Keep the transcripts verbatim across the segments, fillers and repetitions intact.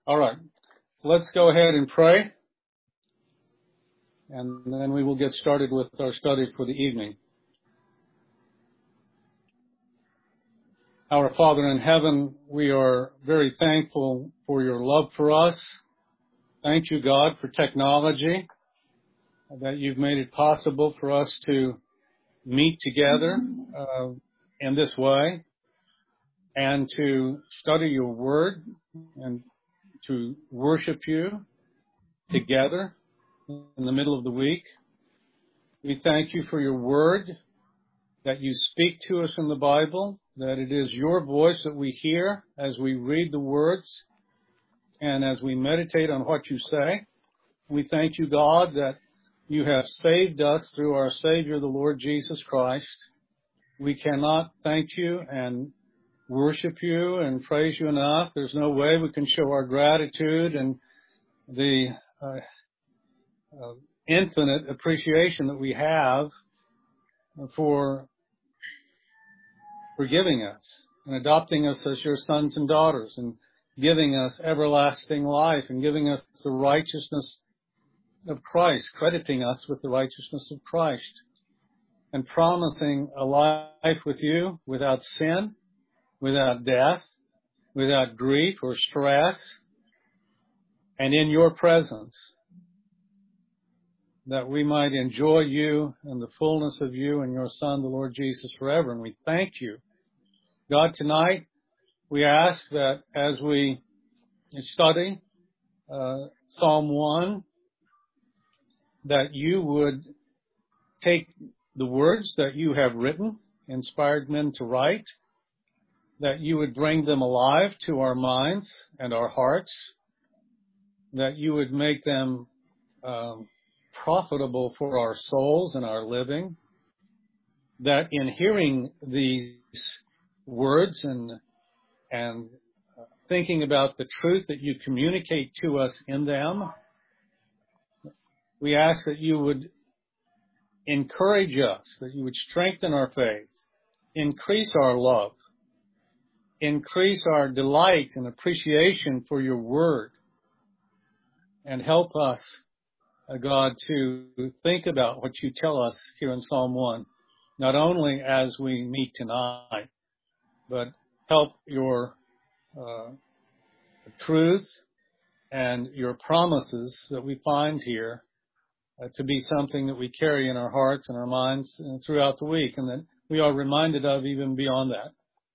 All right, let's go ahead and pray, and then we will get started with our study for the evening. Our Father in heaven, we are very thankful for your love for us. Thank you, God, for technology, that you've made it possible for us to meet together uh, in this way and to study your word and to worship you together in the middle of the week. We thank you for your word, that you speak to us in the Bible, that it is your voice that we hear as we read the words and as we meditate on what you say. We thank you, God, that you have saved us through our Savior, the Lord Jesus Christ. We cannot thank you and worship you and praise you enough. There's no way we can show our gratitude and the uh, uh, infinite appreciation that we have for forgiving us and adopting us as your sons and daughters and giving us everlasting life and giving us the righteousness of Christ, crediting us with the righteousness of Christ and promising a life with you without sin, without death, without grief or stress, and in your presence, that we might enjoy you and the fullness of you and your Son, the Lord Jesus, forever. And we thank you. God, tonight we ask that as we study uh, Psalm one, that you would take the words that you have written, inspired men to write, that you would bring them alive to our minds and our hearts, that you would make them um, profitable for our souls and our living, that in hearing these words and and thinking about the truth that you communicate to us in them, we ask that you would encourage us, that you would strengthen our faith, increase our love, increase our delight and appreciation for your word, and help us, uh, God, to think about what you tell us here in Psalm one, not only as we meet tonight, but help your uh, truth and your promises that we find here uh, to be something that we carry in our hearts and our minds uh, throughout the week, and that we are reminded of even beyond that.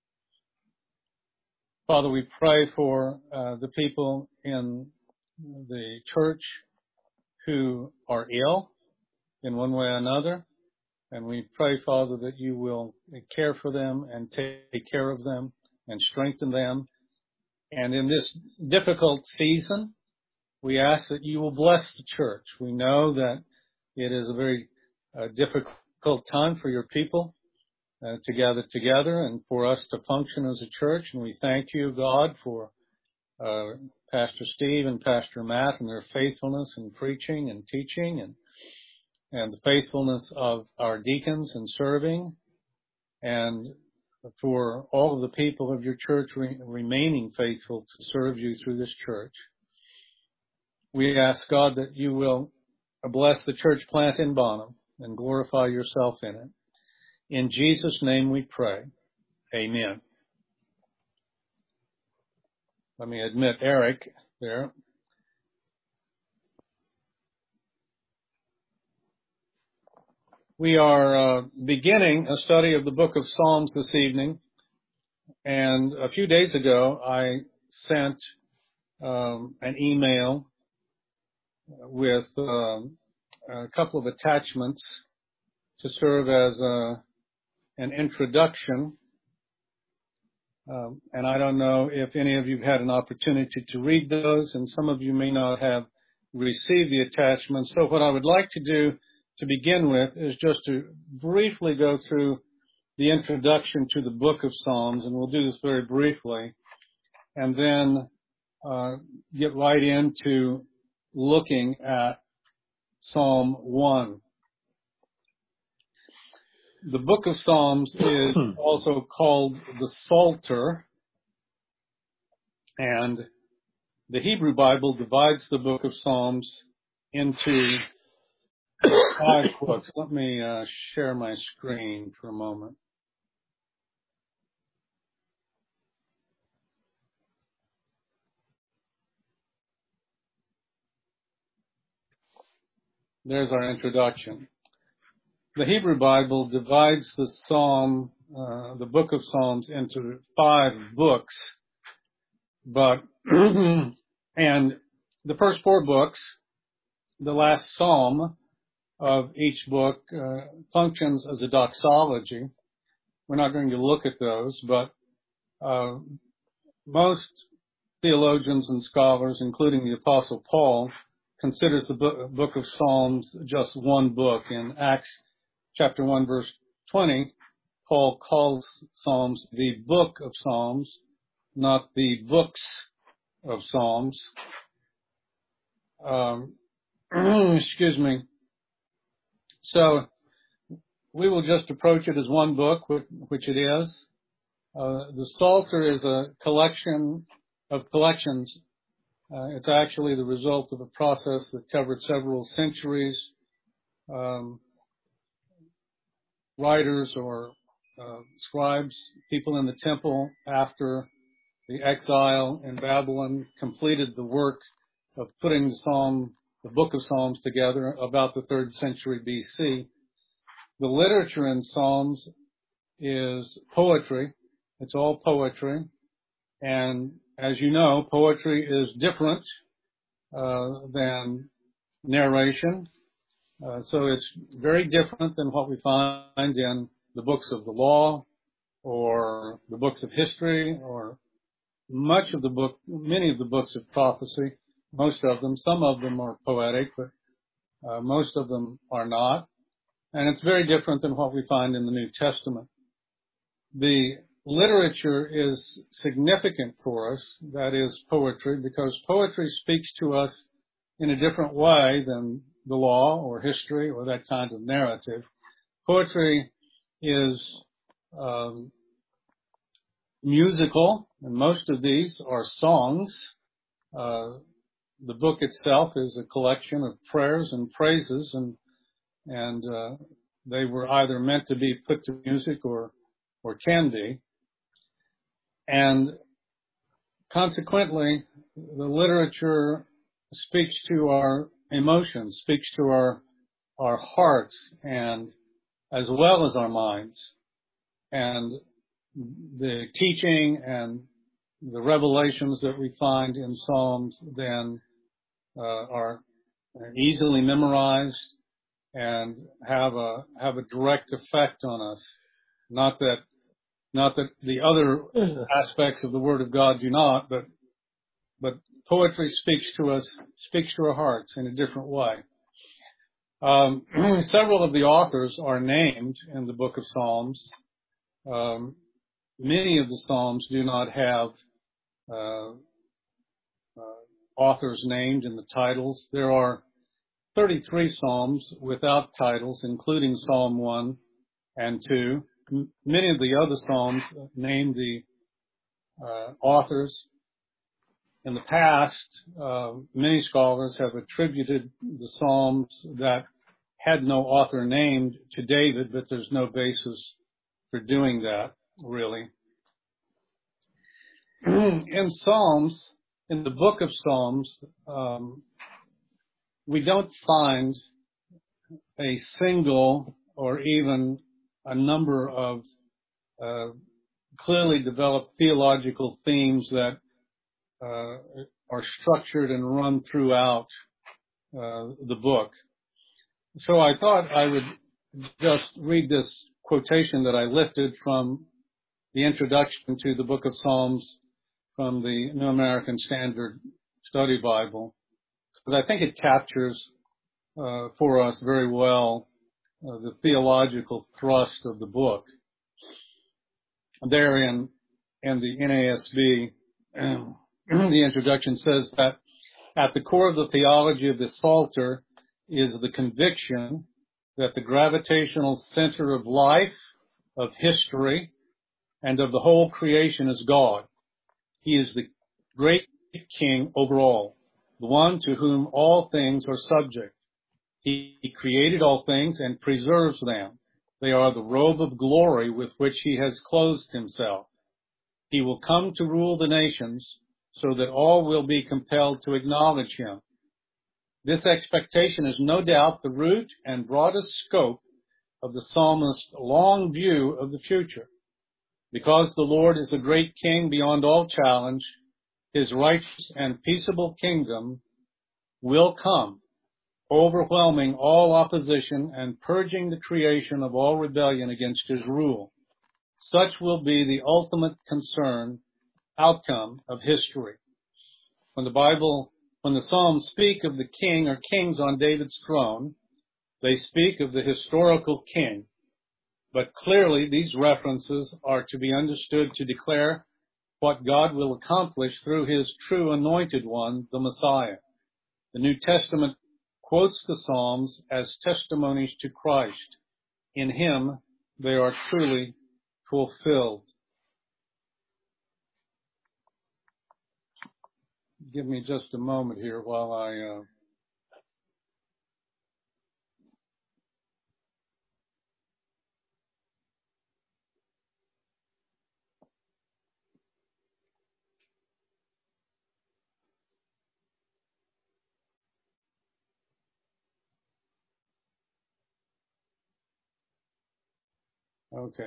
Father, we pray for uh, the people in the church who are ill in one way or another, and we pray, Father, that you will care for them and take care of them and strengthen them. And in this difficult season, we ask that you will bless the church. We know that it is a very uh, difficult time for your people uh, to gather together and for us to function as a church. And we thank you, God, for uh, Pastor Steve and Pastor Matt and their faithfulness in preaching and teaching, and and the faithfulness of our deacons in serving, and for all of the people of your church re- remaining faithful to serve you through this church. We ask, God, that you will bless the church plant in Bonham and glorify yourself in it. In Jesus' name we pray. Amen. Let me admit Eric there. We are uh, beginning a study of the book of Psalms this evening, and a few days ago I sent um, an email with um, a couple of attachments to serve as a, an introduction, um, and I don't know if any of you have had an opportunity to read those, and some of you may not have received the attachments. So what I would like to do to begin with is just to briefly go through the introduction to the book of Psalms, and we'll do this very briefly, and then uh, get right into looking at Psalm one. The book of Psalms is also called the Psalter, and the Hebrew Bible divides the book of Psalms into five books. Let me uh, share my screen for a moment. There's our introduction. The Hebrew Bible divides the Psalm, uh, the book of Psalms into five books, but, and the first four books, the last Psalm of each book, uh, functions as a doxology. We're not going to look at those, but, uh, most theologians and scholars, including the Apostle Paul, considers the book of Psalms just one book. In Acts chapter one, verse twenty, Paul calls Psalms the book of Psalms, not the books of Psalms. Um, excuse me. So we will just approach it as one book, which it is. Uh, the Psalter is a collection of collections. Uh, it's actually the result of a process that covered several centuries. Um, writers or uh, scribes, people in the temple after the exile in Babylon completed the work of putting the Psalm, the book of Psalms together about the third century B C. The literature in Psalms is poetry. It's all poetry. And as you know, poetry is different uh, than narration. Uh, so it's very different than what we find in the books of the law or the books of history or much of the book, many of the books of prophecy, most of them. Some of them are poetic, but uh, most of them are not. And it's very different than what we find in the New Testament. The literature is significant for us, that is poetry, because poetry speaks to us in a different way than the law or history or that kind of narrative. Poetry is um, musical, and most of these are songs. Uh, the book itself is a collection of prayers and praises, and and uh, they were either meant to be put to music or or can be. And consequently, the literature speaks to our emotions, speaks to our our hearts, and as well as our minds. And the teaching and the revelations that we find in Psalms then uh, are easily memorized and have a have a direct effect on us. Not that not that the other aspects of the Word of God do not, but but poetry speaks to us, speaks to our hearts in a different way. Um, several of the authors are named in the book of Psalms. Um, many of the Psalms do not have uh, uh, authors named in the titles. There are thirty-three Psalms without titles, including Psalm one and two. M- many of the other Psalms name the uh, authors. In the past, uh, many scholars have attributed the Psalms that had no author named to David, but there's no basis for doing that, really. In Psalms, in the book of Psalms, um, we don't find a single or even a number of uh, clearly developed theological themes that uh, are structured and run throughout uh, the book. So I thought I would just read this quotation that I lifted from the introduction to the book of Psalms from the New American Standard Study Bible, because I think it captures uh, for us very well uh, the theological thrust of the book. There in, in the N A S B, um, the introduction says that at the core of the theology of the Psalter is the conviction that the gravitational center of life, of history, and of the whole creation is God. He is the great king over all, the one to whom all things are subject. He created all things and preserves them. They are the robe of glory with which he has clothed himself. He will come to rule the nations so that all will be compelled to acknowledge him. This expectation is no doubt the root and broadest scope of the psalmist's long view of the future. Because the Lord is a great king beyond all challenge, his righteous and peaceable kingdom will come, overwhelming all opposition and purging the creation of all rebellion against his rule. Such will be the ultimate concern, outcome of history. When the Bible, when the Psalms speak of the king or kings on David's throne, they speak of the historical king. But clearly these references are to be understood to declare what God will accomplish through his true anointed one, the Messiah. The New Testament quotes the Psalms as testimonies to Christ. In him, they are truly fulfilled. Give me just a moment here while I... Uh, Okay.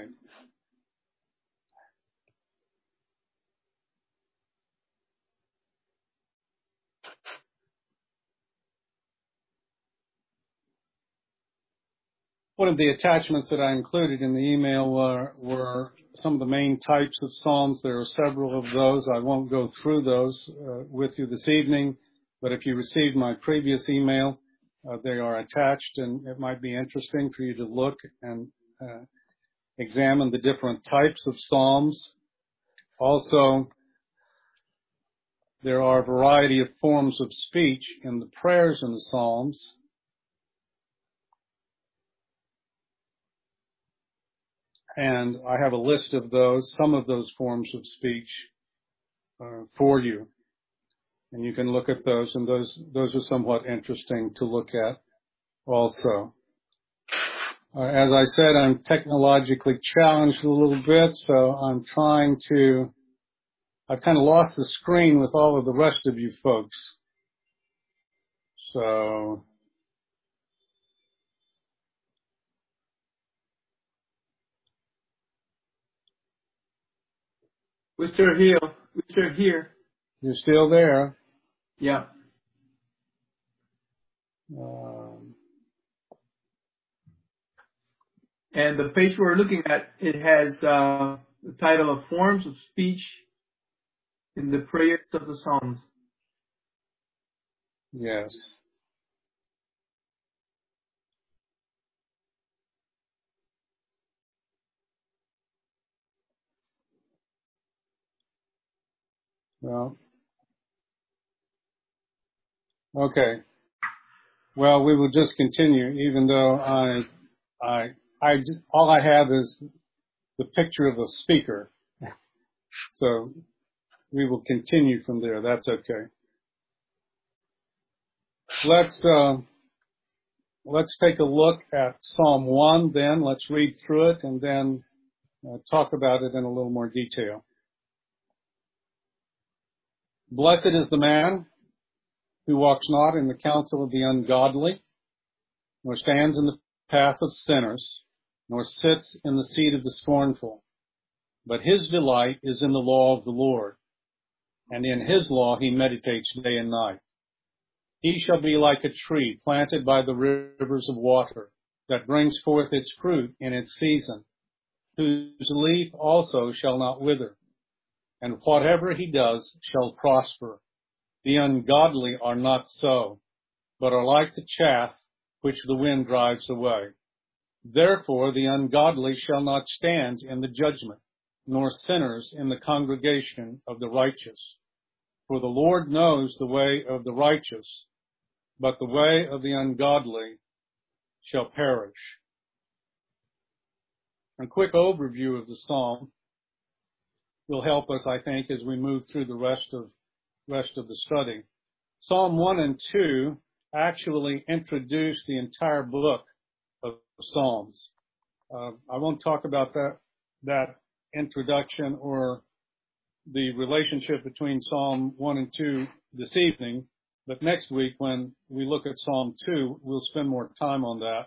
One of the attachments that I included in the email were, were some of the main types of psalms. There are several of those. I won't go through those uh, with you this evening, but if you received my previous email, uh, they are attached, and it might be interesting for you to look and uh, examine the different types of psalms. Also, there are a variety of forms of speech in the prayers in the psalms. And I have a list of those, some of those forms of speech uh, for you. And you can look at those, and those those are somewhat interesting to look at also. Uh, as I said, I'm technologically challenged a little bit, so I'm trying to, I've kind of lost the screen with all of the rest of you folks. So, We're still here. We're still here. you're still there. Yeah. Um, And the page we're looking at, it has uh, the title of Forms of Speech in the Prayers of the Psalms. yes. Well, okay. Well, we will just continue, even though I, I, I, all I have is the picture of a speaker. So we will continue from there. That's okay. Let's, uh, let's take a look at Psalm one then. Let's read through it and then uh, talk about it in a little more detail. Blessed is the man who walks not in the counsel of the ungodly, nor stands in the path of sinners, nor sits in the seat of the scornful. But his delight is in the law of the Lord, and in his law he meditates day and night. He shall be like a tree planted by the rivers of water, that brings forth its fruit in its season, whose leaf also shall not wither, and whatever he does shall prosper. The ungodly are not so, but are like the chaff which the wind drives away. Therefore the ungodly shall not stand in the judgment, nor sinners in the congregation of the righteous. For the Lord knows the way of the righteous, but the way of the ungodly shall perish. A quick overview of the psalm will help us, I think, as we move through the rest of rest of the study. Psalm one and two actually introduce the entire book of Psalms. Uh, I won't talk about that, that introduction or the relationship between Psalm one and two this evening, but next week when we look at Psalm two, we'll spend more time on that.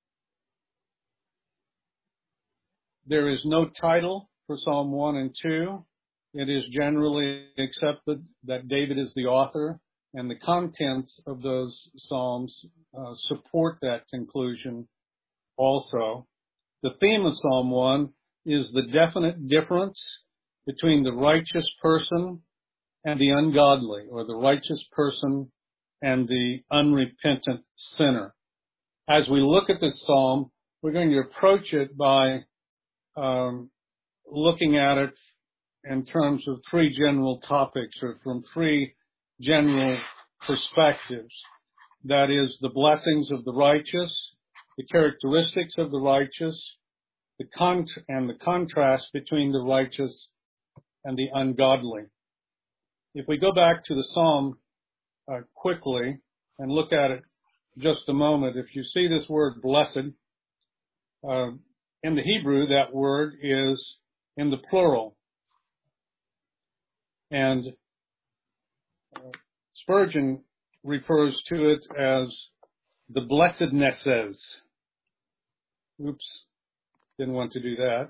There is no title for Psalm one and two. It is generally accepted that David is the author, and the contents of those Psalms uh, support that conclusion also. The theme of Psalm one is the definite difference between the righteous person and the ungodly, or the righteous person and the unrepentant sinner. As we look at this psalm, we're going to approach it by um, looking at it in terms of three general topics, or from three general perspectives. That is, the blessings of the righteous, the characteristics of the righteous, the con- and the contrast between the righteous and the ungodly. If we go back to the psalm uh, quickly and look at it just a moment, if you see this word blessed, uh, in the Hebrew that word is in the plural. And uh, Spurgeon refers to it as the blessednesses. Oops, didn't want to do that.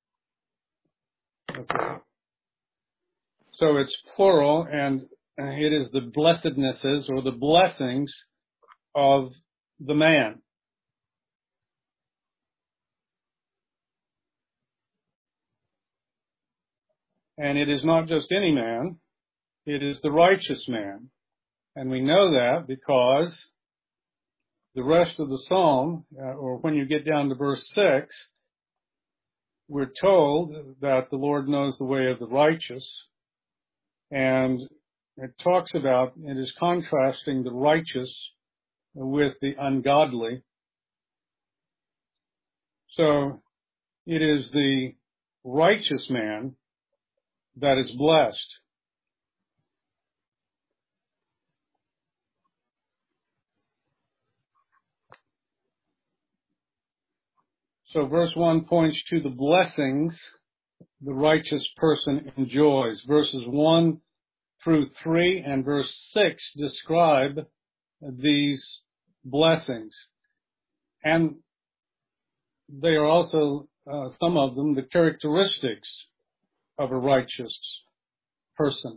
Okay. So it's plural, and it is the blessednesses or the blessings of the man. And it is not just any man, it is the righteous man. And we know that because the rest of the psalm, uh, or when you get down to verse six, we're told that the Lord knows the way of the righteous. And it talks about, it is contrasting the righteous with the ungodly. So it is the righteous man that is blessed. So verse one points to the blessings the righteous person enjoys. Verses one through three and verse six describe these blessings. And they are also, uh, some of them, the characteristics of a righteous person.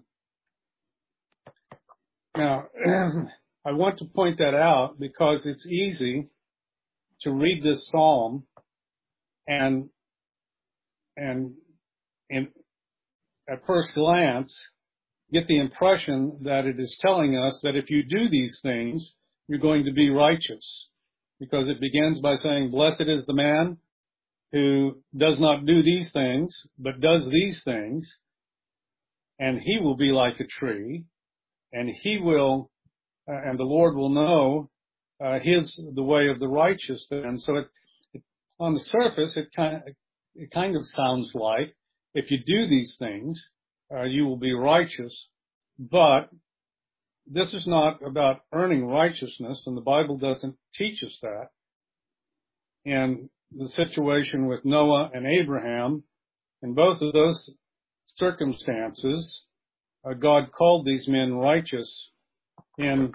Now, I want to point that out because it's easy to read this psalm and, and in, at first glance, get the impression that it is telling us that if you do these things, you're going to be righteous. Because it begins by saying, blessed is the man who does not do these things, but does these things, and he will be like a tree, and he will, uh, and the Lord will know uh, his, the way of the righteous. And so it, it, on the surface, it kind of, it kind of sounds like if you do these things, uh, you will be righteous. But this is not about earning righteousness, and the Bible doesn't teach us that. And the situation with Noah and Abraham, in both of those circumstances, uh, God called these men righteous. In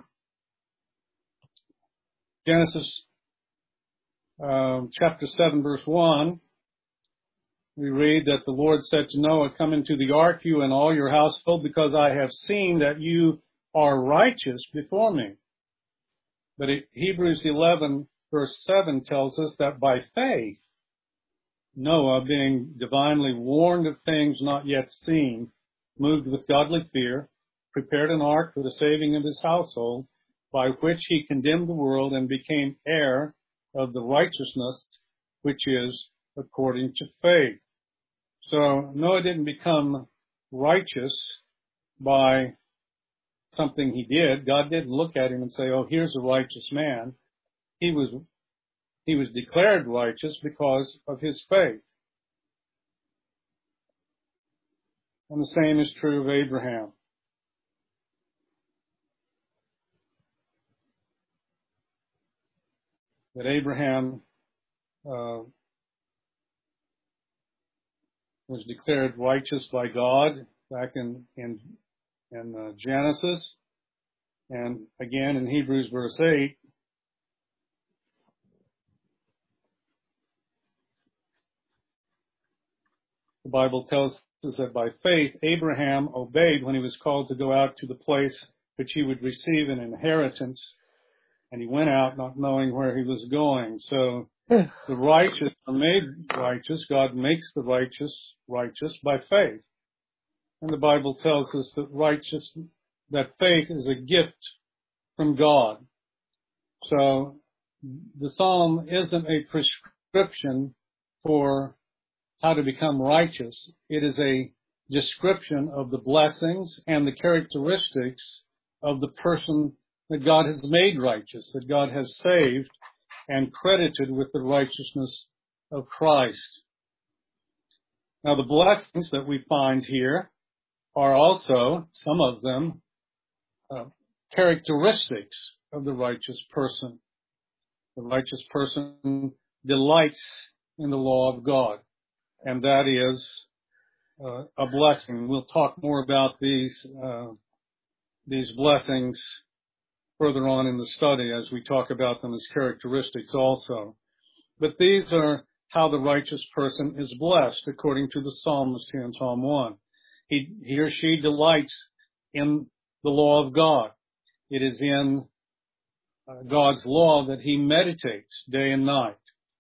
Genesis um, chapter seven, verse one, we read that the Lord said to Noah, come into the ark, you and all your household, because I have seen that you are righteous before me. But it, Hebrews eleven, verse seven tells us that by faith, Noah, being divinely warned of things not yet seen, moved with godly fear, prepared an ark for the saving of his household, by which he condemned the world and became heir of the righteousness which is according to faith. So Noah didn't become righteous by something he did. God didn't look at him and say, oh, here's a righteous man. He was, he was declared righteous because of his faith. And the same is true of Abraham. that Abraham uh, was declared righteous by God back in in, in uh, Genesis, and again in Hebrews verse eight. The Bible tells us that by faith Abraham obeyed when he was called to go out to the place which he would receive an inheritance, and he went out not knowing where he was going. So the righteous are made righteous. God makes the righteous righteous by faith. And the Bible tells us that righteous, that faith is a gift from God. So the psalm isn't a prescription for how to become righteous. It is a description of the blessings and the characteristics of the person that God has made righteous, that God has saved and credited with the righteousness of Christ. Now, the blessings that we find here are also, some of them, uh, characteristics of the righteous person. The righteous person delights in the law of God, and that is uh, a blessing. We'll talk more about these uh, these blessings further on in the study as we talk about them as characteristics also. But these are how the righteous person is blessed according to the psalmist here in Psalm one. He, he or she delights in the law of God. It is in uh, God's law that he meditates day and night.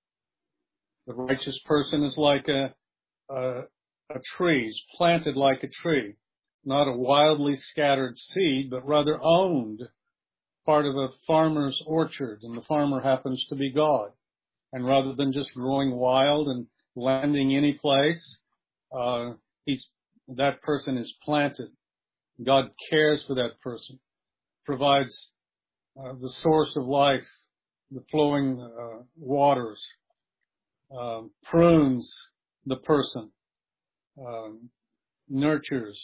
The righteous person is like a, a, a tree, is planted like a tree, not a wildly scattered seed, but rather owned, part of a farmer's orchard, and the farmer happens to be God. And rather than just growing wild and landing any place, uh, he's, that person is planted. God cares for that person, provides uh, the source of life, the flowing uh, waters, uh, prunes the person, uh, nurtures,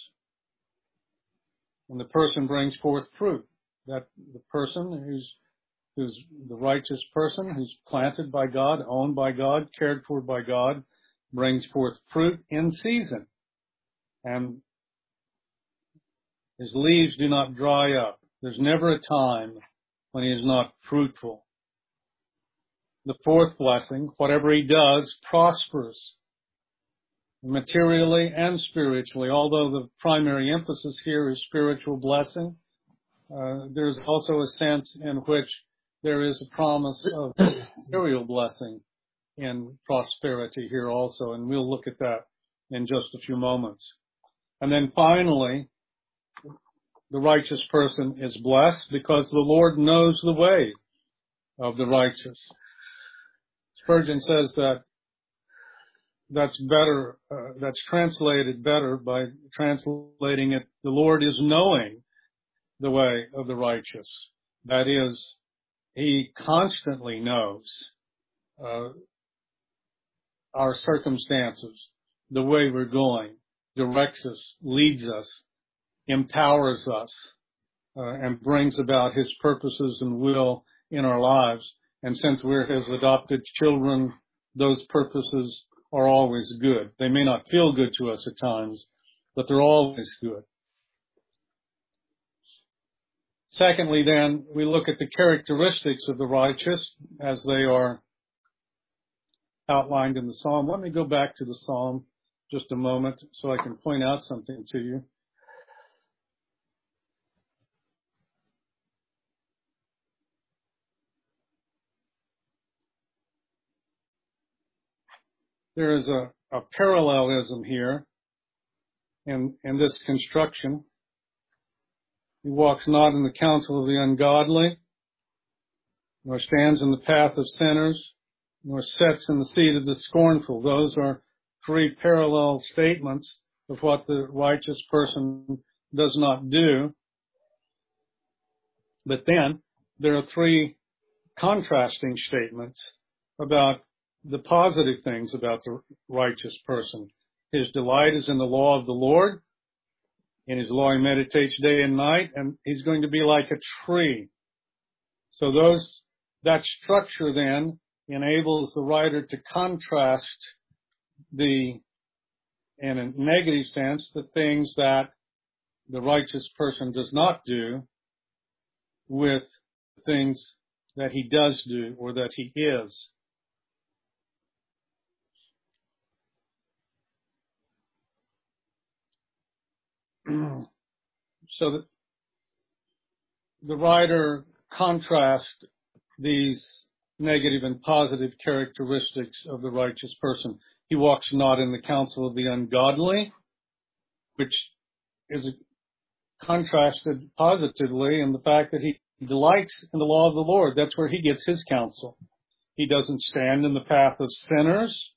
and the person brings forth fruit. That the person who's who's the righteous person, who's planted by God, owned by God, cared for by God, brings forth fruit in season. And his leaves do not dry up. There's never a time when he is not fruitful. The fourth blessing, whatever he does, prospers materially and spiritually. Although the primary emphasis here is spiritual blessing, uh, there's also a sense in which there is a promise of material blessing in prosperity here also, and we'll look at that in just a few moments. And then finally, the righteous person is blessed because the Lord knows the way of the righteous. Spurgeon says that that's better, uh, that's translated better by translating it, the Lord is knowing the way of the righteous. That is, he constantly knows uh, our circumstances, the way we're going, directs us, leads us, empowers us, uh, and brings about his purposes and will in our lives. And since we're his adopted children, those purposes are always good. They may not feel good to us at times, but they're always good. Secondly, then, we look at the characteristics of the righteous as they are outlined in the psalm. Let me go back to the psalm just a moment so I can point out something to you. There is a, a parallelism here in, in this construction. He walks not in the counsel of the ungodly, nor stands in the path of sinners, nor sits in the seat of the scornful. Those are three parallel statements of what the righteous person does not do. But then there are three contrasting statements about the positive things about the righteous person. His delight is in the law of the Lord. In his law he meditates day and night, and he's going to be like a tree. So those that structure then enables the writer to contrast the, in a negative sense, the things that the righteous person does not do with things that he does do or that he is. So that the writer contrasts these negative and positive characteristics of the righteous person. He walks not in the counsel of the ungodly, which is contrasted positively in the fact that he delights in the law of the Lord. That's where he gets his counsel. He doesn't stand in the path of sinners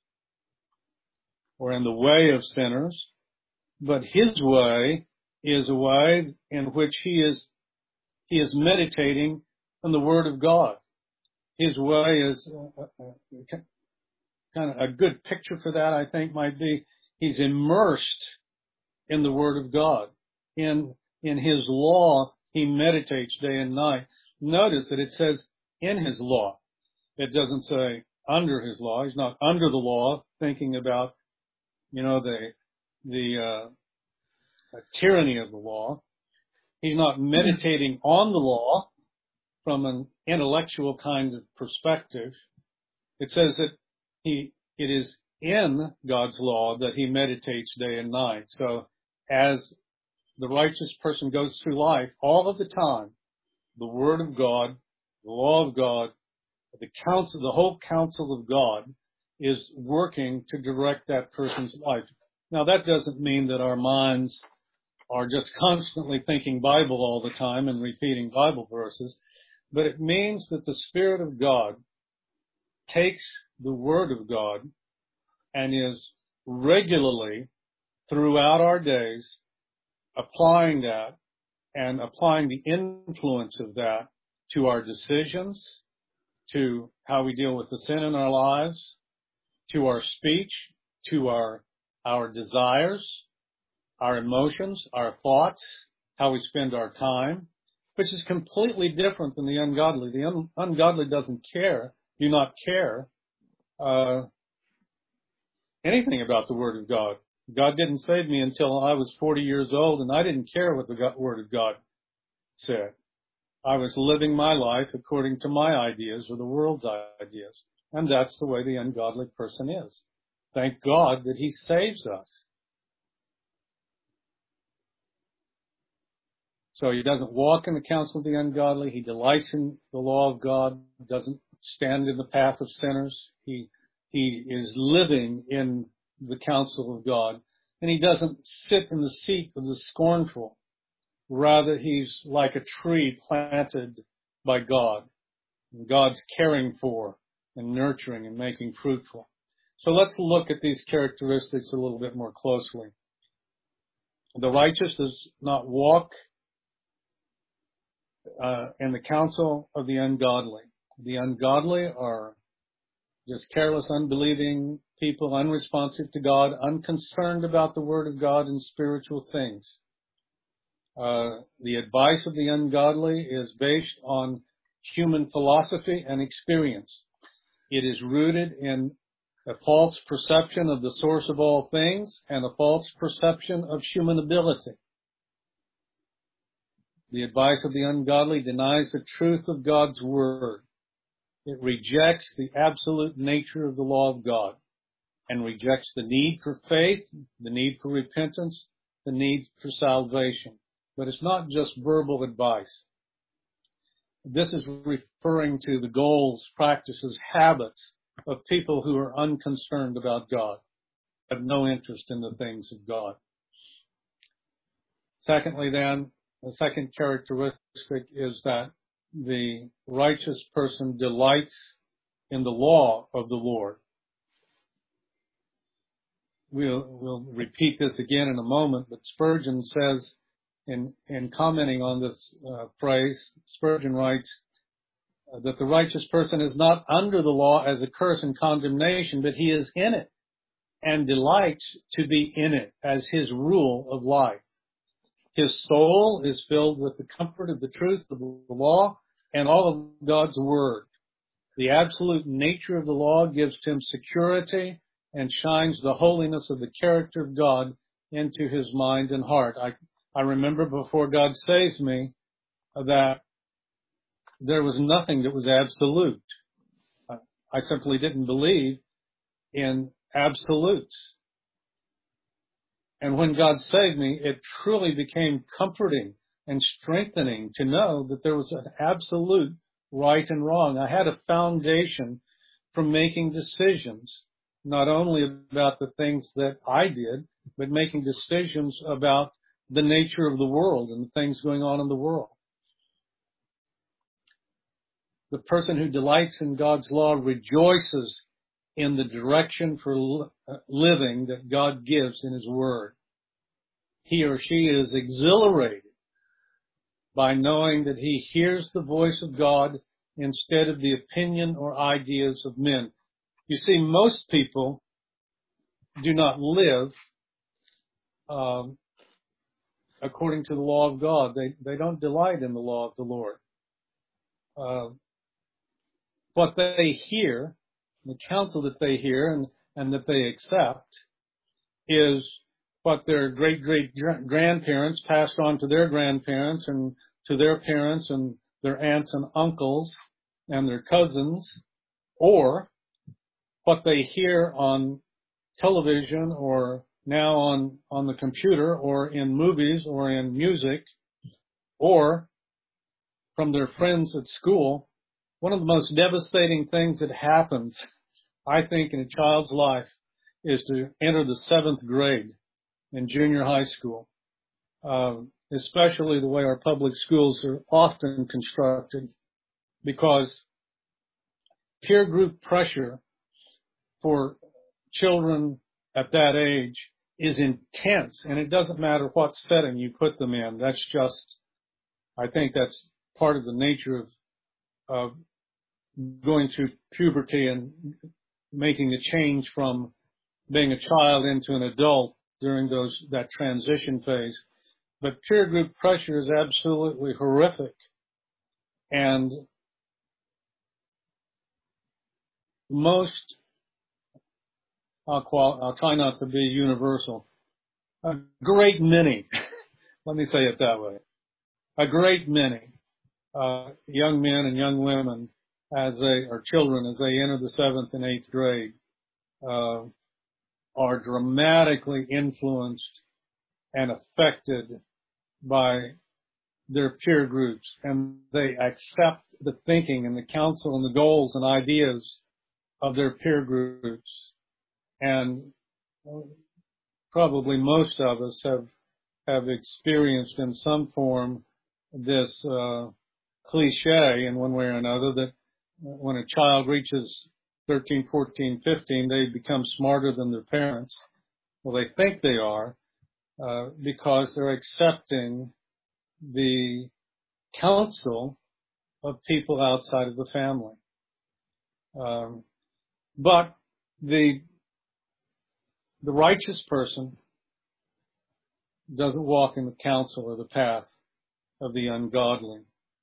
or in the way of sinners, but his way is a way in which he is he is meditating on the Word of God. His way is uh, uh, kind of a good picture for that, I think, might be he's immersed in the Word of God. In in his law, he meditates day and night. Notice that it says in his law. It doesn't say under his law. He's not under the law, thinking about, you know, the the uh, tyranny of the law. He's not meditating on the law from an intellectual kind of perspective. It says that he it is in God's law that he meditates day and night. So as the righteous person goes through life, all of the time, the Word of God, the law of God, the counsel, the whole counsel of God is working to direct that person's life. Now, that doesn't mean that our minds are just constantly thinking Bible all the time and repeating Bible verses, but it means that the Spirit of God takes the Word of God and is regularly throughout our days applying that and applying the influence of that to our decisions, to how we deal with the sin in our lives, to our speech, to our our desires, our emotions, our thoughts, how we spend our time, which is completely different than the ungodly. The un- ungodly doesn't care, do not care uh, anything about the Word of God. God didn't save me until I was forty years old, and I didn't care what the God, Word of God said. I was living my life according to my ideas or the world's ideas. And that's the way the ungodly person is. Thank God that He saves us. So he doesn't walk in the counsel of the ungodly. He delights in the law of God, doesn't stand in the path of sinners. He, he is living in the counsel of God. And he doesn't sit in the seat of the scornful. Rather, he's like a tree planted by God. And God's caring for and nurturing and making fruitful. So let's look at these characteristics a little bit more closely. The righteous does not walk uh, in the counsel of the ungodly. The ungodly are just careless, unbelieving people, unresponsive to God, unconcerned about the Word of God and spiritual things. Uh, the advice of the ungodly is based on human philosophy and experience. It is rooted in a false perception of the source of all things and a false perception of human ability. The advice of the ungodly denies the truth of God's Word. It rejects the absolute nature of the law of God and rejects the need for faith, the need for repentance, the need for salvation. But it's not just verbal advice. This is referring to the goals, practices, habits of people who are unconcerned about God, have no interest in the things of God. Secondly, then, the second characteristic is that the righteous person delights in the law of the Lord. We'll, we'll repeat this again in a moment, but Spurgeon says, in, in commenting on this uh, phrase, Spurgeon writes uh, that the righteous person is not under the law as a curse and condemnation, but he is in it and delights to be in it as his rule of life. His soul is filled with the comfort of the truth of the law and all of God's Word. The absolute nature of the law gives him security and shines the holiness of the character of God into his mind and heart. I, I remember before God saves me that there was nothing that was absolute. I simply didn't believe in absolutes. And when God saved me, it truly became comforting and strengthening to know that there was an absolute right and wrong. I had a foundation for making decisions, not only about the things that I did, but making decisions about the nature of the world and the things going on in the world. The person who delights in God's law rejoices in the direction for living that God gives in his word. He or she is exhilarated by knowing that he hears the voice of God instead of the opinion or ideas of men. You see, most people do not live um, according to the law of God. They they don't delight in the law of the Lord. Uh, what they hear, the counsel that they hear and, and that they accept, is what their great-great-grandparents passed on to their grandparents and to their parents and their aunts and uncles and their cousins, or what they hear on television or now on, on the computer or in movies or in music or from their friends at school. One of the most devastating things that happens, I think, in a child's life is to enter the seventh grade in junior high school, uh, especially the way our public schools are often constructed, because peer group pressure for children at that age is intense, and it doesn't matter what setting you put them in. That's just, I think that's part of the nature of, of going through puberty and making a change from being a child into an adult during those that transition phase. But peer group pressure is absolutely horrific. And most, I'll, qual, I'll try not to be universal, a great many, let me say it that way, a great many uh, young men and young women as they, or children as they enter the seventh and eighth grade, uh, are dramatically influenced and affected by their peer groups, and they accept the thinking and the counsel and the goals and ideas of their peer groups. And probably most of us have have experienced in some form this uh, cliche in one way or another that when a child reaches thirteen, fourteen, fifteen, they become smarter than their parents. Well, they think they are uh, because they're accepting the counsel of people outside of the family. Um, but the the righteous person doesn't walk in the counsel or the path of the ungodly.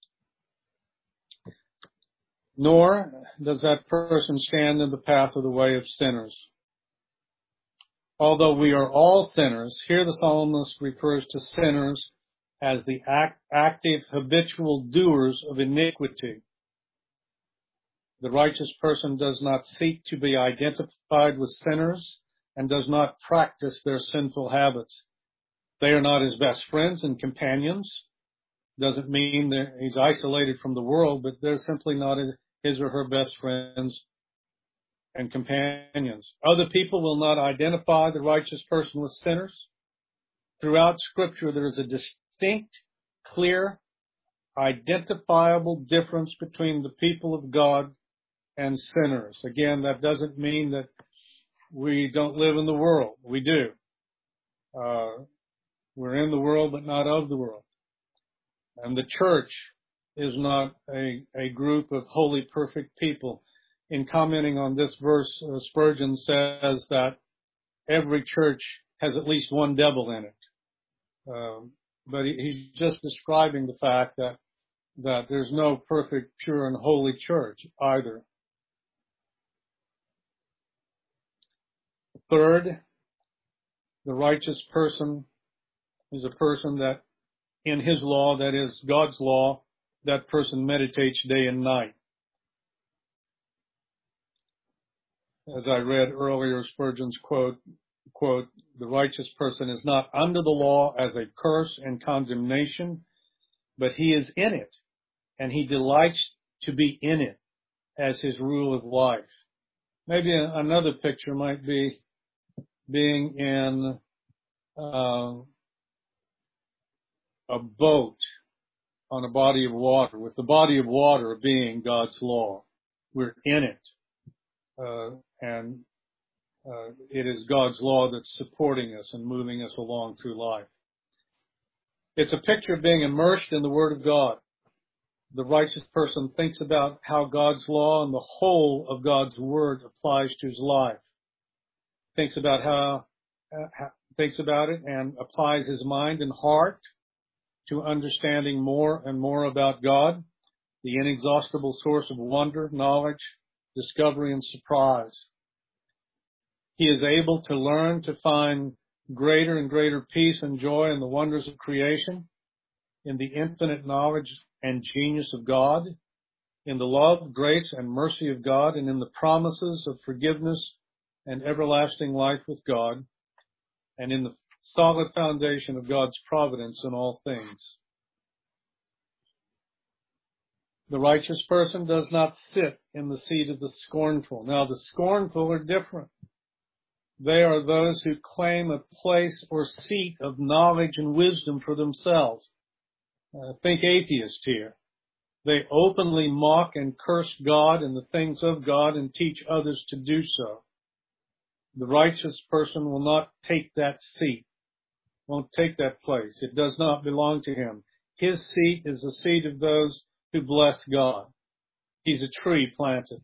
Nor does that person stand in the path of the way of sinners. Although we are all sinners, here the psalmist refers to sinners as the act, active, habitual doers of iniquity. The righteous person does not seek to be identified with sinners and does not practice their sinful habits. They are not his best friends and companions. Doesn't mean that he's isolated from the world, but they're simply not his, his or her best friends and companions. Other people will not identify the righteous person with sinners. Throughout Scripture, there is a distinct, clear, identifiable difference between the people of God and sinners. Again, that doesn't mean that we don't live in the world. We do. Uh, we're in the world, but not of the world. And the church is not a, a group of holy, perfect people. In commenting on this verse, uh, Spurgeon says that every church has at least one devil in it. Um, but he, he's just describing the fact that that there's no perfect, pure, and holy church either. Third, the righteous person is a person that in his law, that is God's law, that person meditates day and night. As I read earlier, Spurgeon's quote, quote, the righteous person is not under the law as a curse and condemnation, but he is in it, and he delights to be in it as his rule of life. Maybe another picture might be being in uh, a boat on a body of water, with the body of water being God's law. We're in it, uh, and uh, it is God's law that's supporting us and moving us along through life. It's a picture of being immersed in the Word of God. The righteous person thinks about how God's law and the whole of God's Word applies to his life. Thinks about how, uh, how thinks about it and applies his mind and heart to understanding more and more about God, the inexhaustible source of wonder, knowledge, discovery, and surprise. He is able to learn to find greater and greater peace and joy in the wonders of creation, in the infinite knowledge and genius of God, in the love, grace, and mercy of God, and in the promises of forgiveness and everlasting life with God, and in the solid foundation of God's providence in all things. The righteous person does not sit in the seat of the scornful. Now, the scornful are different. They are those who claim a place or seat of knowledge and wisdom for themselves. Uh, think atheist here. They openly mock and curse God and the things of God and teach others to do so. The righteous person will not take that seat, won't take that place. It does not belong to him. His seat is the seat of those who bless God. He's a tree planted.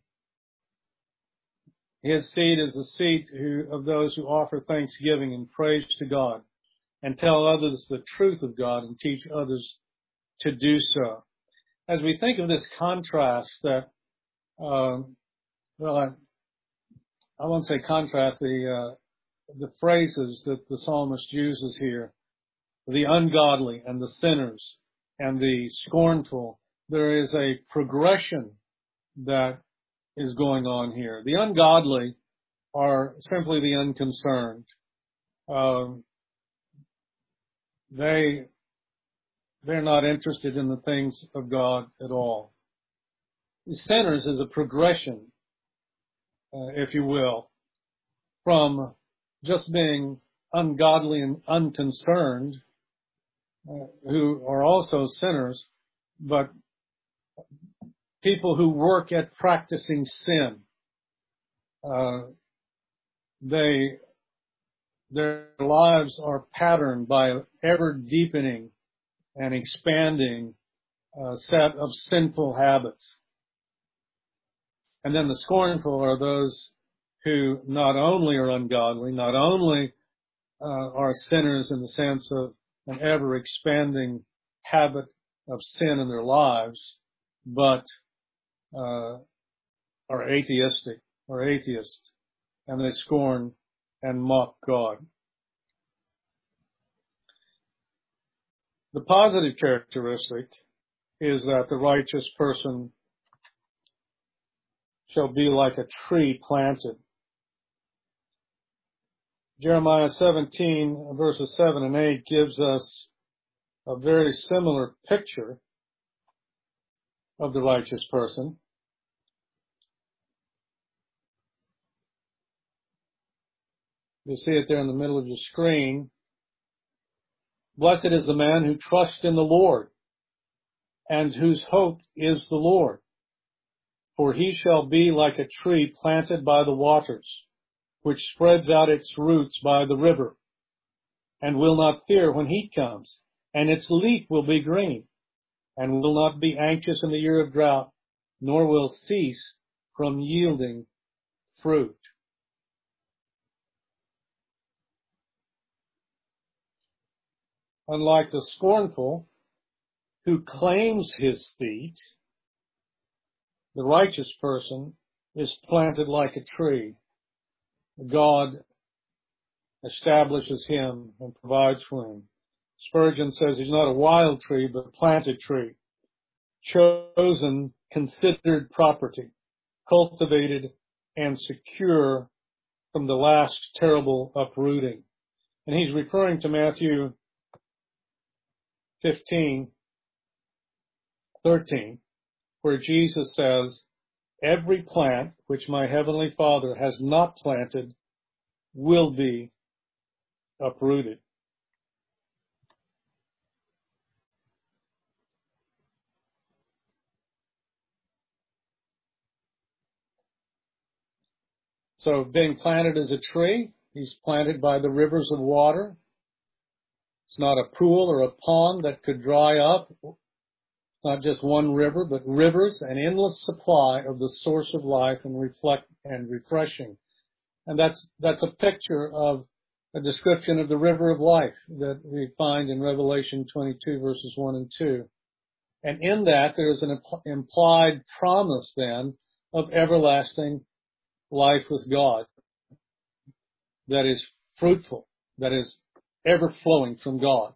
His seat is the seat who, of those who offer thanksgiving and praise to God and tell others the truth of God and teach others to do so. As we think of this contrast that, um, well, I, I won't say contrast, the, uh, the phrases that the psalmist uses here, the ungodly and the sinners and the scornful, there is a progression that is going on here. The ungodly are simply the unconcerned. Um, they, they're not interested in the things of God at all. The sinners is a progression, uh, if you will, from just being ungodly and unconcerned, uh, who are also sinners, but people who work at practicing sin. Uh, they, their lives are patterned by ever deepening and expanding uh, set of sinful habits. And then the scornful are those who not only are ungodly, not only uh, are sinners in the sense of an ever expanding habit of sin in their lives, but uh, are atheistic or atheists, and they scorn and mock God. The positive characteristic is that the righteous person shall be like a tree planted. Jeremiah seventeen, verses seven and eight gives us a very similar picture of the righteous person. You see it there in the middle of your screen. Blessed is the man who trusts in the Lord and whose hope is the Lord. For he shall be like a tree planted by the waters, which spreads out its roots by the river, and will not fear when heat comes, and its leaf will be green, and will not be anxious in the year of drought, nor will cease from yielding fruit. Unlike the scornful, who claims his seat, the righteous person is planted like a tree. God establishes him and provides for him. Spurgeon says he's not a wild tree, but a planted tree, chosen, considered property, cultivated and secure from the last terrible uprooting. And he's referring to Matthew fifteen, thirteen, where Jesus says, every plant which my heavenly Father has not planted will be uprooted. So being planted as a tree, he's planted by the rivers of water. It's not a pool or a pond that could dry up. Not just one river, but rivers, an endless supply of the source of life and reflect and refreshing. And that's, that's a picture of a description of the river of life that we find in Revelation twenty-two verses one and two. And in that there's an implied promise then of everlasting life with God that is fruitful, that is ever flowing from God.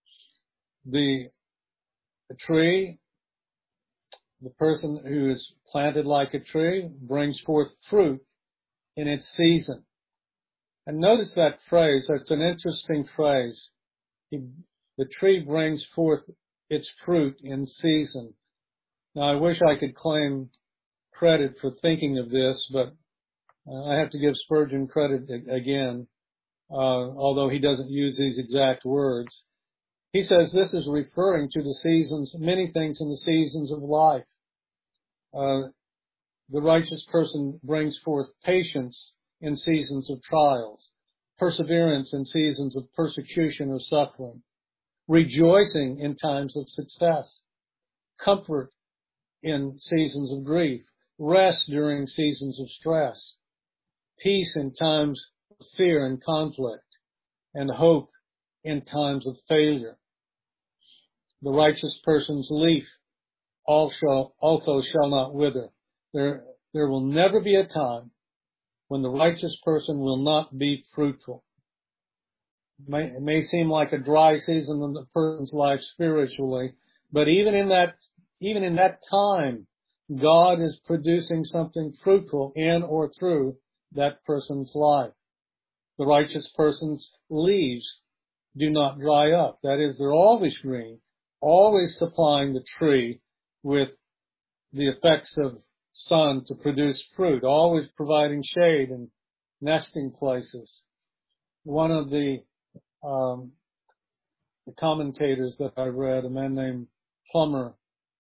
The, the tree, the person who is planted like a tree brings forth fruit in its season. And notice that phrase, that's an interesting phrase. He, the tree brings forth its fruit in season. Now I wish I could claim credit for thinking of this, but uh, I have to give Spurgeon credit again, uh, although he doesn't use these exact words. He says this is referring to the seasons, many things in the seasons of life. Uh, the righteous person brings forth patience in seasons of trials, perseverance in seasons of persecution or suffering, rejoicing in times of success, comfort in seasons of grief, rest during seasons of stress, peace in times of fear and conflict, and hope in times of failure. The righteous person's leaf also, also shall not wither. There, there will never be a time when the righteous person will not be fruitful. It may, it may seem like a dry season in the person's life spiritually, but even in that, even in that time, God is producing something fruitful in or through that person's life. The righteous person's leaves do not dry up. That is, they're always green, always supplying the tree with the effects of sun to produce fruit, always providing shade and nesting places. One of the, um, the commentators that I read, a man named Plummer,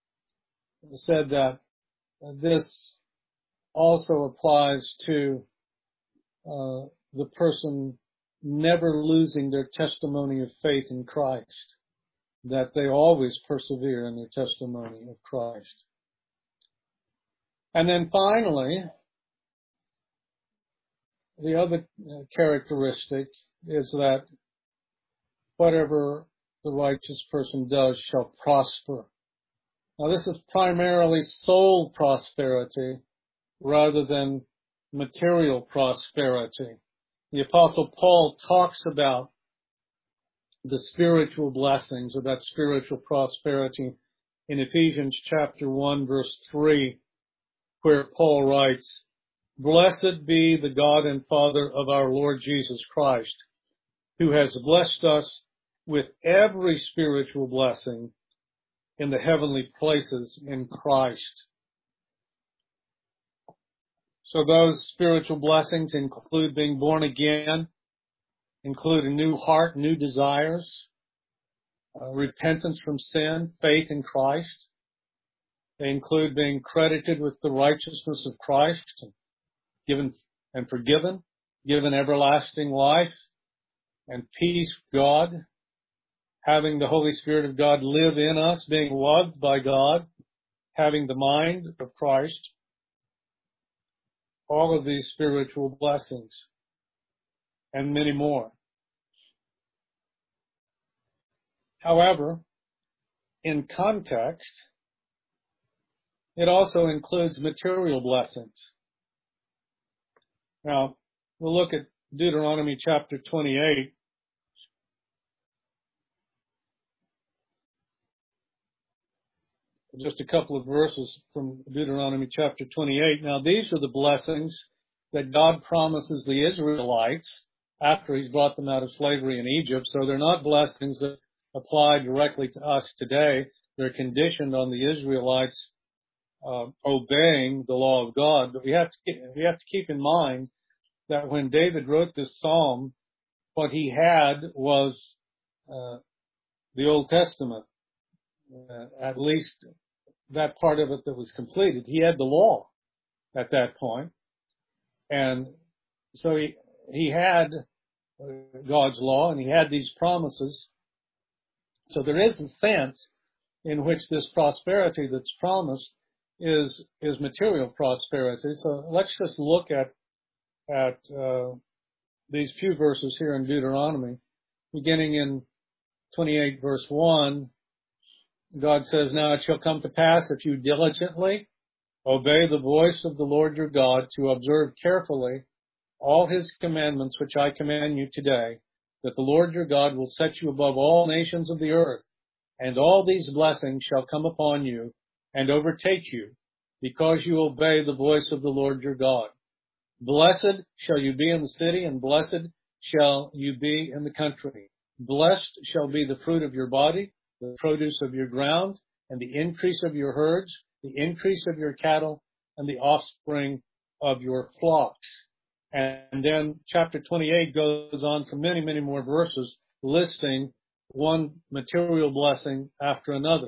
said that this also applies to uh, the person never losing their testimony of faith in Christ, that they always persevere in their testimony of Christ. And then finally, the other characteristic is that whatever the righteous person does shall prosper. Now this is primarily soul prosperity rather than material prosperity. The Apostle Paul talks about the spiritual blessings or that spiritual prosperity in Ephesians chapter one verse three, where Paul writes, "Blessed be the God and Father of our Lord Jesus Christ, who has blessed us with every spiritual blessing in the heavenly places in Christ." So those spiritual blessings include being born again, include a new heart, new desires, uh, repentance from sin, faith in Christ. They include being credited with the righteousness of Christ, given and forgiven, given everlasting life and peace with God, having the Holy Spirit of God live in us, being loved by God, having the mind of Christ. All of these spiritual blessings and many more. However, in context, it also includes material blessings. Now, we'll look at Deuteronomy chapter twenty-eight. Just a couple of verses from Deuteronomy chapter twenty-eight. Now, these are the blessings that God promises the Israelites after he's brought them out of slavery in Egypt. So they're not blessings that apply directly to us today. They're conditioned on the Israelites uh, obeying the law of God. But we have to keep, we have to keep in mind that when David wrote this psalm, what he had was uh, the Old Testament, uh, at least that part of it that was completed. He had the law at that point. And so he, he had God's law and he had these promises. So there is a sense in which this prosperity that's promised is, is material prosperity. So let's just look at, at, uh, these few verses here in Deuteronomy, beginning in twenty-eight verse one. God says, now it shall come to pass if you diligently obey the voice of the Lord your God to observe carefully all his commandments which I command you today, that the Lord your God will set you above all nations of the earth, and all these blessings shall come upon you and overtake you, because you obey the voice of the Lord your God. Blessed shall you be in the city, and blessed shall you be in the country. Blessed shall be the fruit of your body, the produce of your ground, and the increase of your herds, the increase of your cattle, and the offspring of your flocks. And then chapter twenty-eight goes on for many, many more verses, listing one material blessing after another.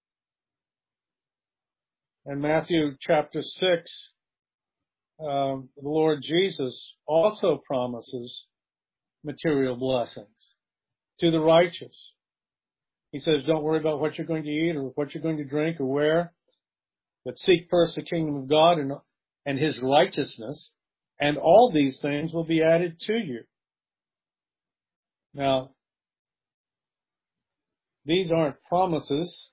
In Matthew chapter six, um, the Lord Jesus also promises material blessings to the righteous. He says, don't worry about what you're going to eat or what you're going to drink or where, but seek first the kingdom of God and, and his righteousness, and all these things will be added to you. Now, these aren't promises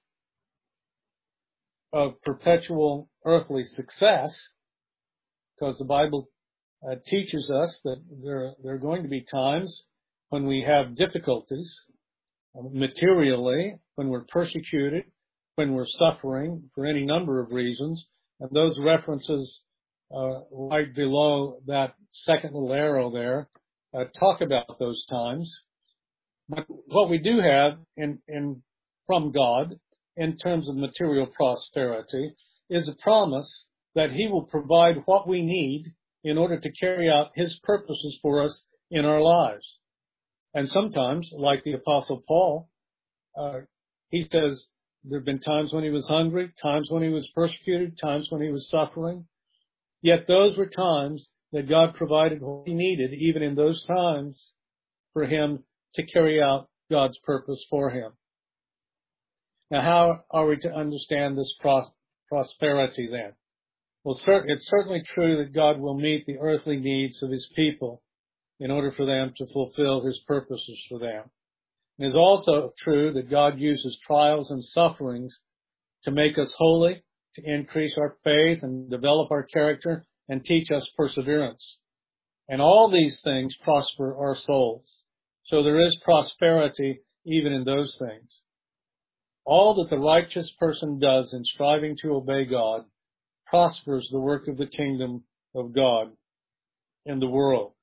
of perpetual earthly success, because the Bible uh, teaches us that there, there are going to be times when we have difficulties materially, when we're persecuted, when we're suffering for any number of reasons. And those references uh, right below that second little arrow there uh, talk about those times. But what we do have in, in from God in terms of material prosperity is a promise that he will provide what we need in order to carry out his purposes for us in our lives. And sometimes, like the Apostle Paul, uh, he says there have been times when he was hungry, times when he was persecuted, times when he was suffering. Yet those were times that God provided what he needed, even in those times, for him to carry out God's purpose for him. Now, how are we to understand this pros- prosperity then? Well, cert- it's certainly true that God will meet the earthly needs of his people in order for them to fulfill his purposes for them. It is also true that God uses trials and sufferings to make us holy, to increase our faith and develop our character and teach us perseverance. And all these things prosper our souls. So there is prosperity even in those things. All that the righteous person does in striving to obey God prospers the work of the kingdom of God in the world.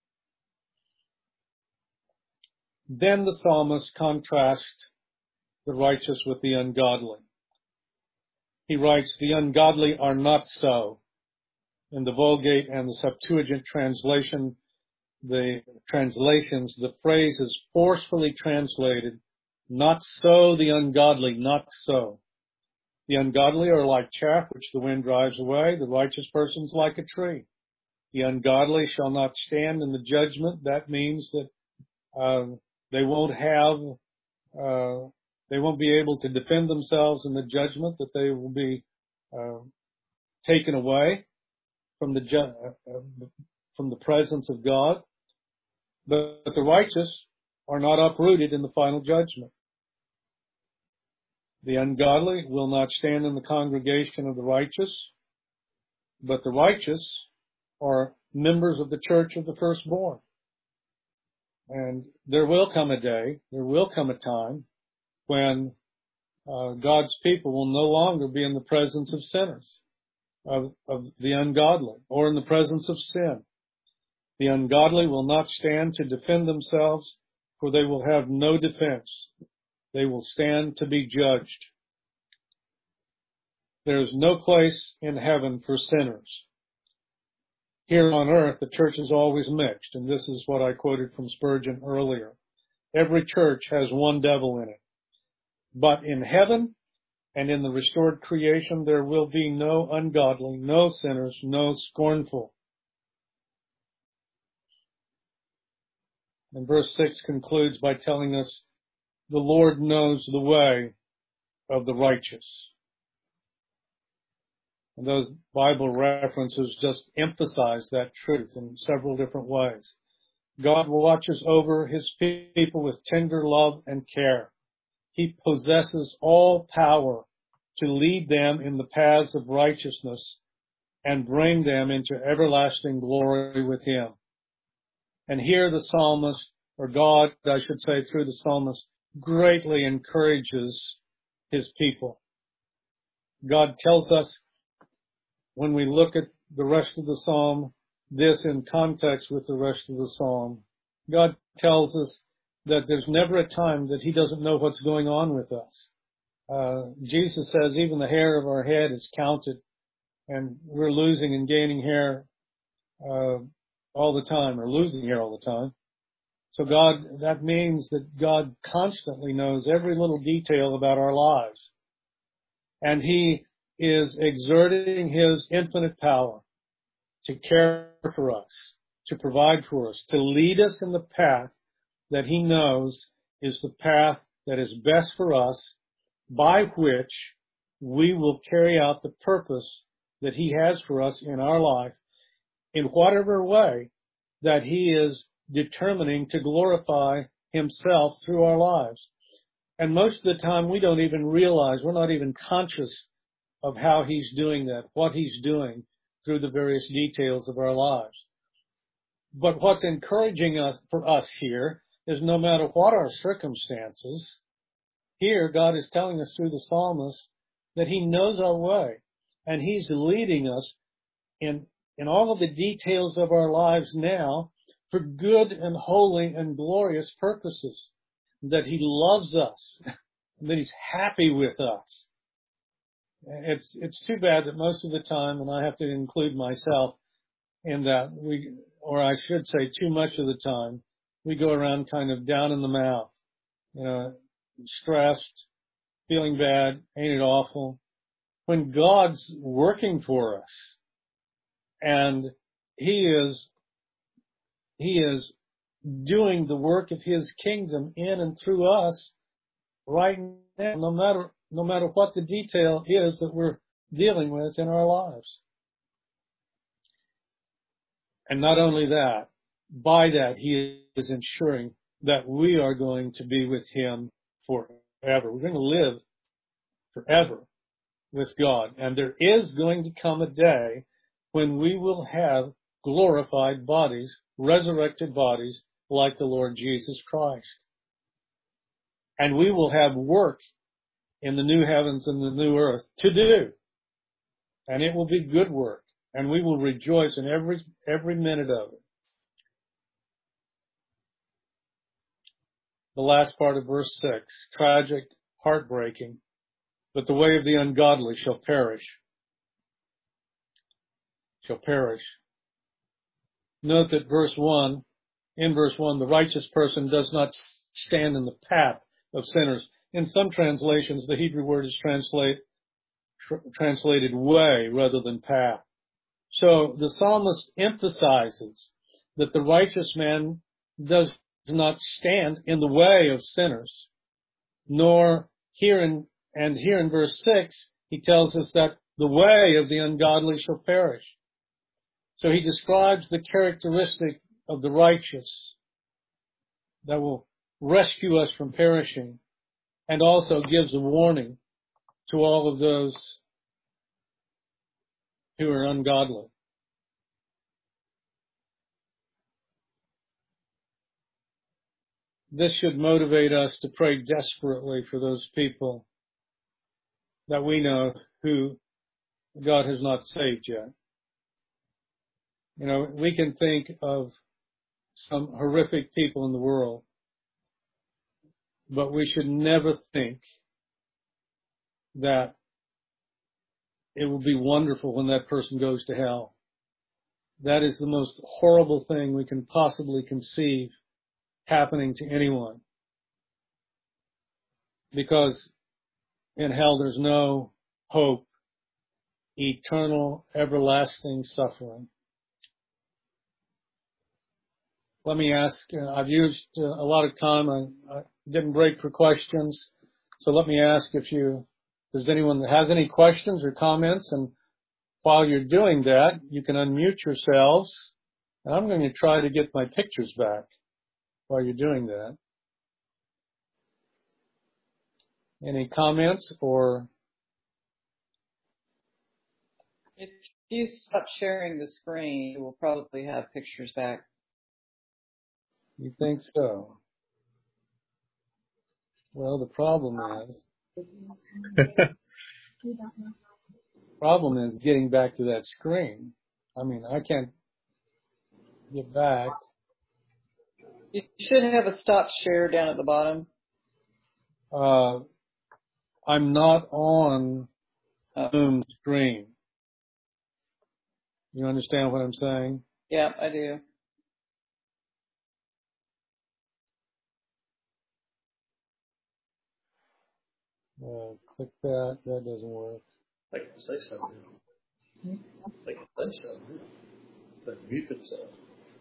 Then the psalmist contrasts the righteous with the ungodly. He writes, the ungodly are not so. In the Vulgate and the Septuagint translation, the translations, the phrase is forcefully translated, not so the ungodly, not so. The ungodly are like chaff which the wind drives away. The righteous person's like a tree. The ungodly shall not stand in the judgment. That means that uh, they won't have, uh, they won't be able to defend themselves in the judgment, that they will be uh, taken away from the ju- uh, from the presence of God. But, but the righteous are not uprooted in the final judgment. The ungodly will not stand in the congregation of the righteous, but the righteous are members of the church of the firstborn. And there will come a day, there will come a time when uh, God's people will no longer be in the presence of sinners, of, of the ungodly, or in the presence of sin. The ungodly will not stand to defend themselves, for they will have no defense. They will stand to be judged. There is no place in heaven for sinners. Here on earth, the church is always mixed, and this is what I quoted from Spurgeon earlier. Every church has one devil in it. But in heaven and in the restored creation, there will be no ungodly, no sinners, no scornful. And verse six concludes by telling us, the Lord knows the way of the righteous. And those Bible references just emphasize that truth in several different ways. God watches over his people with tender love and care. He possesses all power to lead them in the paths of righteousness and bring them into everlasting glory with him. And here the psalmist, or God, I should say, through the psalmist, greatly encourages his people. God tells us, when we look at the rest of the psalm, this in context with the rest of the psalm, God tells us that there's never a time that he doesn't know what's going on with us. Uh, Jesus says even the hair of our head is counted, and we're losing and gaining hair uh, all the time, or losing hair all the time. So God, that means that God constantly knows every little detail about our lives. And he is exerting his infinite power to care for us, to provide for us, to lead us in the path that he knows is the path that is best for us, by which we will carry out the purpose that he has for us in our life in whatever way that he is determining to glorify himself through our lives. And most of the time we don't even realize, we're not even conscious of how he's doing that, what he's doing through the various details of our lives. But what's encouraging us for us here is no matter what our circumstances, here God is telling us through the psalmist that he knows our way, and he's leading us in, in all of the details of our lives now for good and holy and glorious purposes, that he loves us, that he's happy with us. It's, it's too bad that most of the time, and I have to include myself in that, we, or I should say too much of the time, we go around kind of down in the mouth, you know, stressed, feeling bad, ain't it awful? When God's working for us, and he is, he is doing the work of his kingdom in and through us right now, no matter, no matter what the detail is that we're dealing with in our lives. And not only that, by that he is ensuring that we are going to be with him forever. We're going to live forever with God. And there is going to come a day when we will have glorified bodies, resurrected bodies, like the Lord Jesus Christ. And we will have work in the new heavens and the new earth to do. And it will be good work. And we will rejoice in every, every minute of it. The last part of verse six, tragic, heartbreaking, but the way of the ungodly shall perish. Shall perish. Note that verse one, in verse one, the righteous person does not stand in the path of sinners. In some translations, the Hebrew word is translate, tr- translated way rather than path. So the psalmist emphasizes that the righteous man does not stand in the way of sinners, nor here in, and here in verse six, he tells us that the way of the ungodly shall perish. So he describes the characteristic of the righteous that will rescue us from perishing, and also gives a warning to all of those who are ungodly. this should motivate us to pray desperately for those people that we know who God has not saved yet. You know, we can think of some horrific people in the world, but we should never think that it will be wonderful when that person goes to hell. That is the most horrible thing we can possibly conceive happening to anyone. Because in hell there's no hope, eternal, everlasting suffering. Let me ask, uh, I've used uh, a lot of time. I, I didn't break for questions. So let me ask if you, if there's anyone that has any questions or comments. And while you're doing that, you can unmute yourselves. And I'm going to try to get my pictures back while you're doing that. Any comments or? If you stop sharing the screen, you will probably have pictures back. You think so? Well, the problem is, problem is getting back to that screen. I mean, I can't get back. You should have a stop share down at the bottom. Uh, I'm not on Oh. Zoom screen. You understand what I'm saying? Yeah, I do. Uh, click that. That doesn't work. I can say something. I can say something. They mute themselves.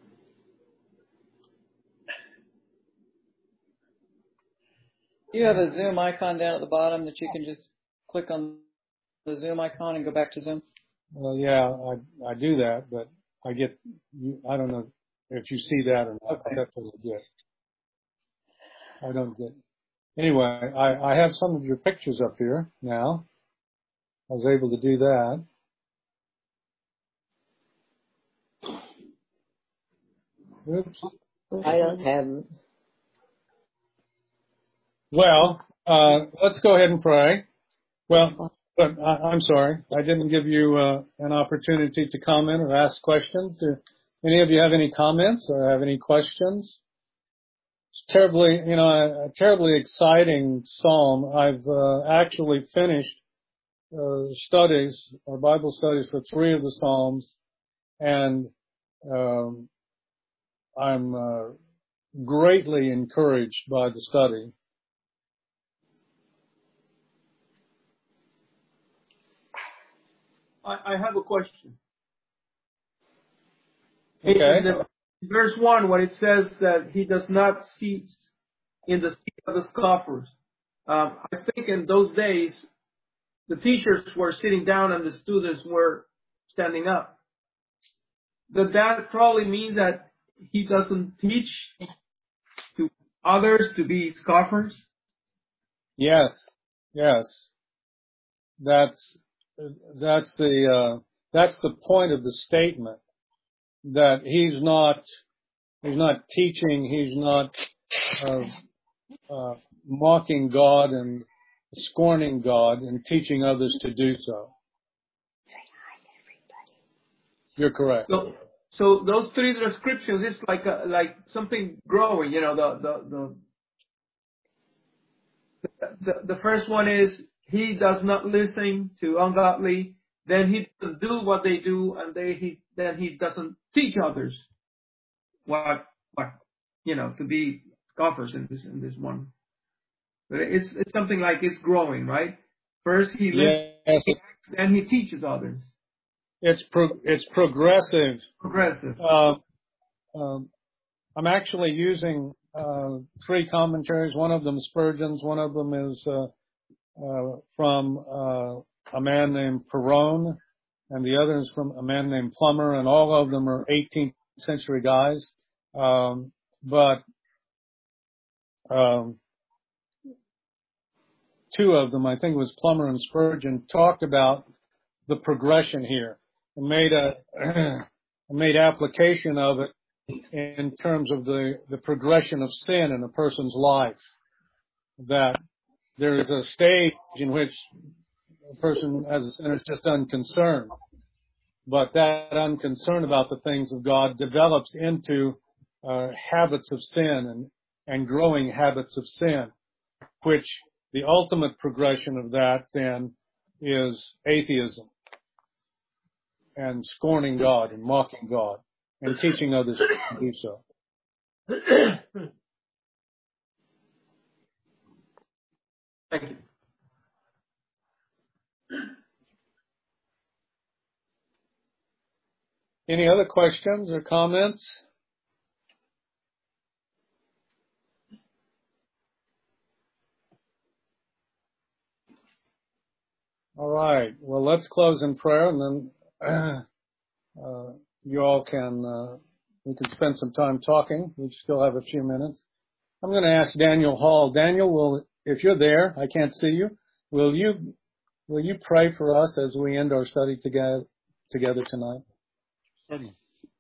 You have a Zoom icon down at the bottom that you can just click on the Zoom icon and go back to Zoom. Well, yeah, I I do that, but I get. I don't know if you see that or not. Okay. That's what I get. I don't get. Anyway, I, I have some of your pictures up here now. I was able to do that. Oops. I don't have them. Well, uh, let's go ahead and pray. Well, but I, I'm sorry. I didn't give you uh, an opportunity to comment or ask questions. Do any of you have any comments or have any questions? It's terribly, you know, a, a terribly exciting psalm. I've uh, actually finished uh, studies or Bible studies for three of the psalms, and um, I'm uh, greatly encouraged by the study. I, I have a question. Okay. In the, verse one, when it says that he does not sit in the seat of the scoffers, um, I think in those days the teachers were sitting down and the students were standing up. That that probably means that he doesn't teach to others to be scoffers. Yes, yes. That's that's the uh, that's the point of the statement, that he's not he's not teaching, he's not uh, uh, mocking God and scorning God and teaching others to do so. You're correct. So, so those three descriptions is like a, like something growing. You know, the the the the, the first one is he does not listen to ungodly. Then he doesn't do what they do, and they he then he doesn't teach others what what you know to be scoffers in this in this one. But it's it's something like it's growing, right? First he listens, Yes, then he teaches others. it's pro- it's progressive. Progressive. Uh, um, I'm actually using uh, three commentaries. One of them Spurgeon's. One of them is uh, uh, from uh, a man named Perone, and the other is from a man named Plummer, and all of them are eighteenth century guys. Um, but um, two of them, I think it was Plummer and Spurgeon, talked about the progression here and made a made application of it in terms of the, the progression of sin in a person's life. That there is a stage in which a person as a sinner is just unconcerned. But that unconcern about the things of God develops into uh, habits of sin and, and growing habits of sin, which the ultimate progression of that then is atheism and scorning God and mocking God and teaching others to do so. Thank you. Any other questions or comments? All right. Well, let's close in prayer, and then uh, you all can uh, we can spend some time talking. We still have a few minutes. I'm going to ask Daniel Hall. Daniel, will if you're there, I can't see you. Will you will you pray for us as we end our study together together tonight? Certainly.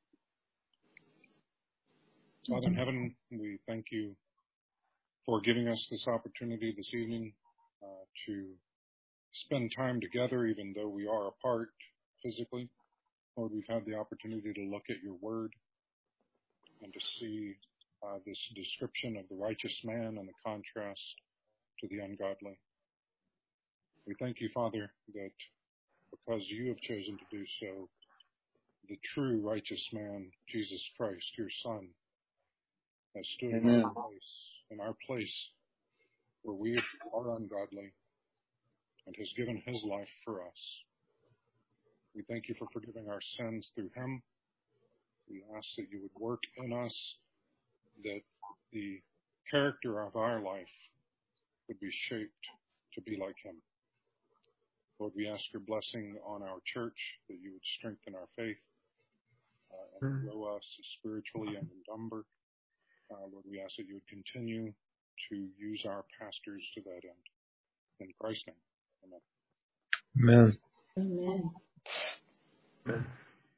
Father in heaven, we thank you for giving us this opportunity this evening uh, to spend time together, even though we are apart physically. Lord, we've had the opportunity to look at your word and to see uh, this description of the righteous man and the contrast to the ungodly. We thank you, Father, that because you have chosen to do so, the true righteous man, Jesus Christ, your Son, has stood in our place, in our place where we are ungodly, and has given his life for us. We thank you for forgiving our sins through him. We ask that you would work in us, that the character of our life would be shaped to be like him. Lord, we ask your blessing on our church, that you would strengthen our faith uh, and grow us spiritually and in number. Uh, Lord, we ask that you would continue to use our pastors to that end. In Christ's name, amen. Amen. Amen. Amen.